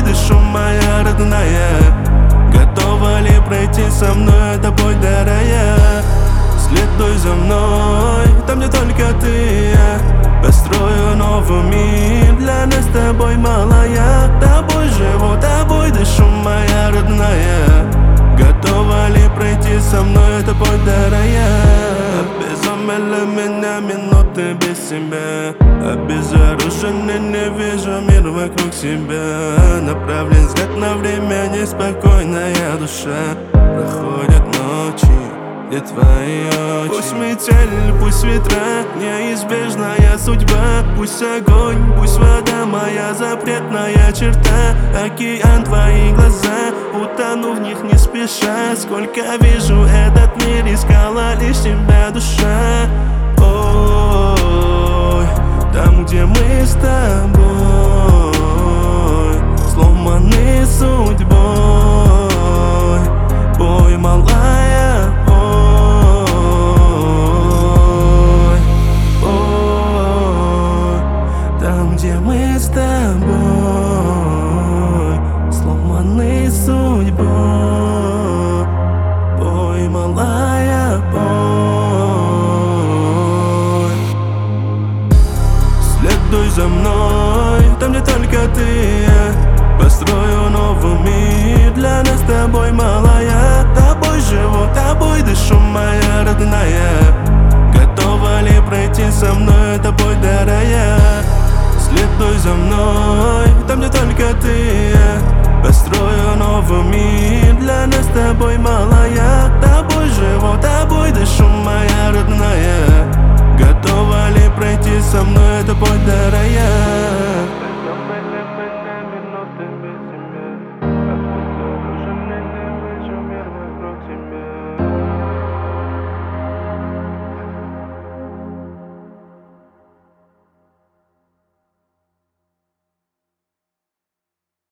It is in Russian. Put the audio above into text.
дышу, моя родная. Готова ли пройти со мной это путь до рая? Следуй за мной, там где только ты и я. Построю новый мир для нас с тобой, малая. Тобой живу, тобой дышу, моя родная. Готова ли пройти со мной это путь до рая? Обезумели меня минуты без себя. Обезоруженный, не вижу мир вокруг себя. Направлен взгляд на время, неспокойная душа. Проходят ночи, где твои очи. Пусть метель, пусть ветра, неизбежная судьба. Пусть огонь, пусть вода, моя запретная черта. Океан, твои глаза, утону в них не спеша. Сколько вижу этот мир, искала лишь тебя душа. Ой, там, где мы с тобой, сломаны судьбой. Ой, малая, ой, ой, там, где мы с тобой, сломаны судьбой. Ой, малая, ой. Следуй за мной, там где только ты и я. Построю новый мир для нас с тобой, малая. Тобой живу, тобой дышу, моя родная. Готова ли пройти со мной это путь до рая? Следуй за мной, там где только ты и я. Построю новый мир для нас с тобой, малая.